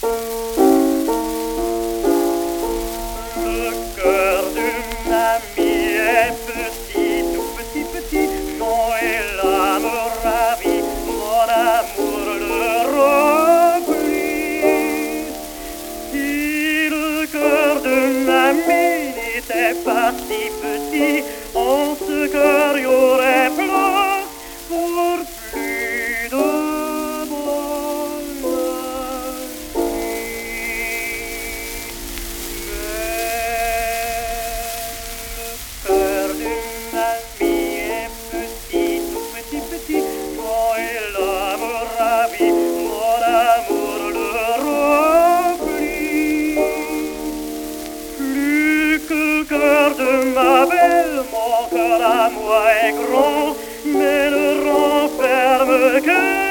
Le cœur d'une amie est petit, tout petit, petit. Son et l'âme ravie, mon amour le remplit. Si le cœur d'une amie n'était pas si petit, en ce cœur y aurait place pour plus de bonheur. Le cœur d'une amie est petit, tout petit, petit. Moi et l'âme ravie, mon amour le remplit. Plus que le cœur de ma belle, mon cœur à moi est grand, mais ne renferme que